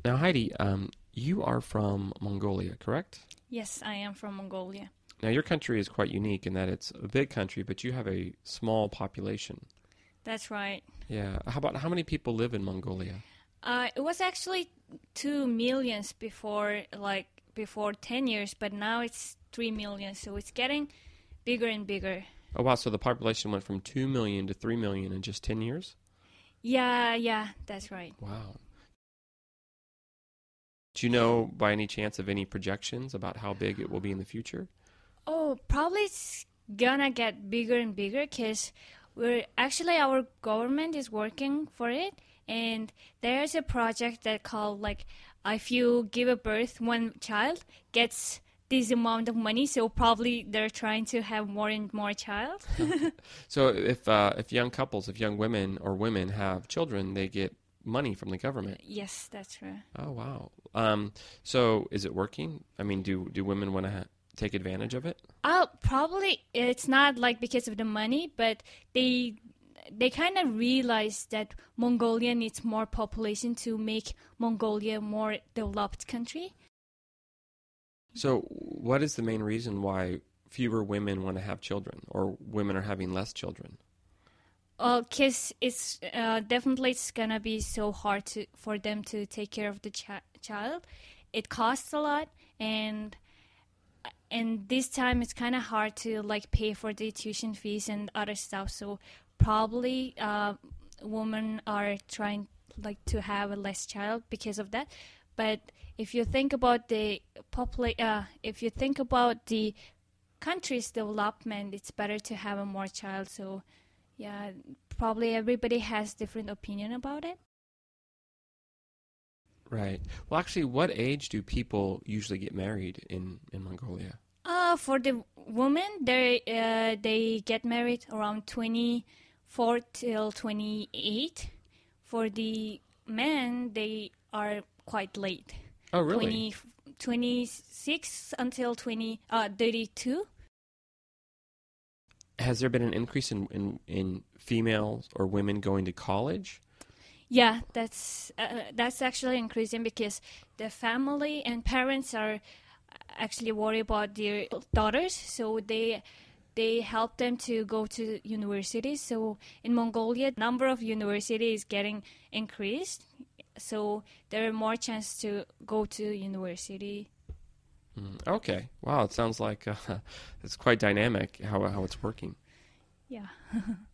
Now, Heidi, you are from Mongolia, correct? Yes, I am from Mongolia. Now, your country is quite unique in that it's a big country, but you have a small population. That's right. Yeah. How many people live in Mongolia? It was actually 2 million before 10 years, but now it's 3 million, so it's getting bigger and bigger. Oh, wow. So the population went from 2 million to 3 million in just 10 years? Yeah, that's right. Wow. Do you know by any chance of any projections about how big it will be in the future? Oh, probably it's gonna get bigger and bigger because our government is working for it, and there's a project that called like if you give a birth, one child gets this amount of money. So probably they're trying to have more and more child. So if young couples, if young women or women have children, they get money from the government. Yes, that's right. Oh, wow. So is it working? I mean, do women want to take advantage of it? Probably it's not like because of the money, but they kind of realize that Mongolia needs more population to make Mongolia a more developed country. So what is the main reason why fewer women want to have children or women are having less children? Because it's definitely it's gonna be so hard for them to take care of the child. It costs a lot, and this time it's kind of hard to like pay for the tuition fees and other stuff. So probably women are trying like to have a less child because of that. But if you think about if you think about the country's development, it's better to have a more child. So yeah, probably everybody has different opinion about it. Right. Well, actually, what age do people usually get married in Mongolia? For the women, they get married around 24 till 28. For the men, they are quite late. Oh, really? 26 until 32. Has there been an increase in females or women going to college? Yeah, that's actually increasing because the family and parents are actually worried about their daughters, so they help them to go to universities. So in Mongolia, number of universities is getting increased, so there are more chance to go to university. Okay. Wow, it sounds like it's quite dynamic how it's working. Yeah.